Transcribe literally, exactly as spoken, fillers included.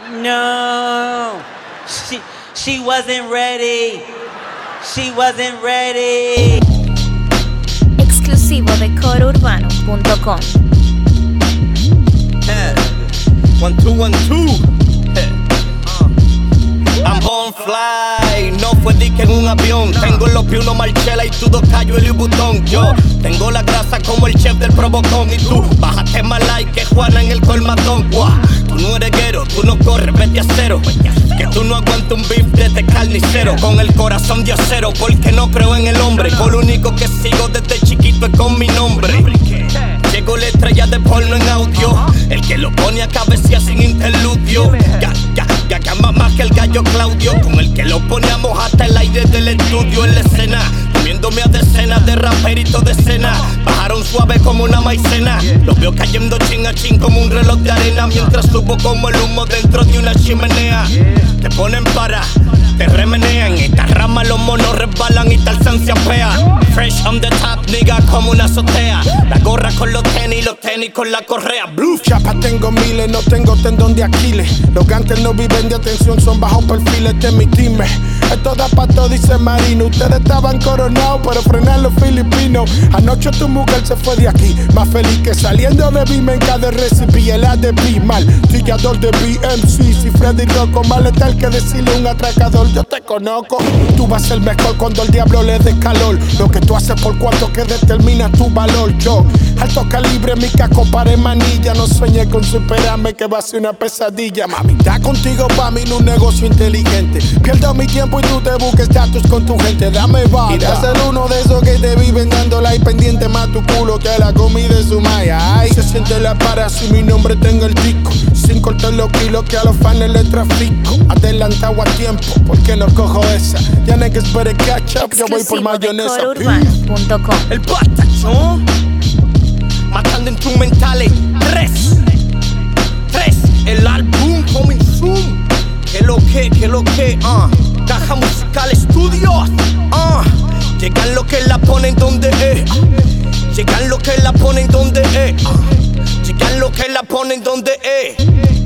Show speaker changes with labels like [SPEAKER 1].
[SPEAKER 1] No, she, she wasn't ready. She wasn't ready.
[SPEAKER 2] Exclusivo de coro urbano punto com.
[SPEAKER 3] Yeah. One, two, one, two. Yeah. Uh. I'm on fly, no fue dique en un avión. Tengo en los pies uno Marchela y tú dos callos y Louis Vuitton. Yo tengo la grasa como el chef del Provocón. Y tú, bájate más like que Juana en el colmatón. Wow. Tú no eres guero, tú no corres, vete a cero. Que tú no aguantas un beef desde carnicero. Con el corazón de acero, porque no creo en el hombre. Con lo único que sigo desde chiquito es con mi nombre. Llegó la estrella de porno en audio. El que lo pone a cabecear sin interludio. Ya, ya, ya llama más que el gallo Claudio. Con el que lo poníamos hasta el aire del estudio en la escena. Comiéndome a decenas de raperitos de escena. Bajaron suave como una maicena. Los veo cayendo chin a chin como un reloj de arena. Mientras subo como el humo dentro de una chimenea. Te ponen para, te remenean. Estas ramas los monos resbalan y Tarzán se apea. Fresh on the top, nigga, como una azotea. La gorra con los tenis, los tenis con la correa. Blue.
[SPEAKER 4] Chapa tengo miles, no tengo tendón de Aquiles. Los gantes no viven de atención, son bajos perfiles de mi team. Esto da pa' todo, dice Marino. Ustedes estaban coronados, pero frenan los filipinos. Anoche tu mujer se fue de aquí, más feliz que saliendo de Vimenca de Recipe. El A de B, mal, tillador de B M C. Si Freddy Rocco, más letal que decirle un atracador. Yo te conozco, tú vas a ser mejor cuando el diablo le dé calor. Lo que tú haces por cuanto que determina tu valor. Yo, alto calibre, mi casco para manilla. No sueñes con superarme que va a ser una pesadilla. Mami, está contigo pa' mí no un negocio inteligente. Pierdo mi tiempo y tú te busques estatus con tu gente. Dame bala. Y te hacer uno de esos que te viven dando like pendiente más tu culo que la comida de su maya. Ay, se siente la para si mi nombre tenga el disco. Sin cortar los kilos que a los fans les trafico. Adelantado a tiempo, porque no cojo esa. Ya niggas better catch up, yo voy por mayonesa.
[SPEAKER 2] Exclusivo de coro urbano punto com.
[SPEAKER 3] El Batachón, matando instrumentales. Tres, tres, el álbum coming soon. Que lo que, que lo que, ah. Uh. Caja Musical Studios, ah. Uh. Llegan los que la ponen donde es. Llegan los que la ponen donde es. Uh. Llegan los que la ponen donde es.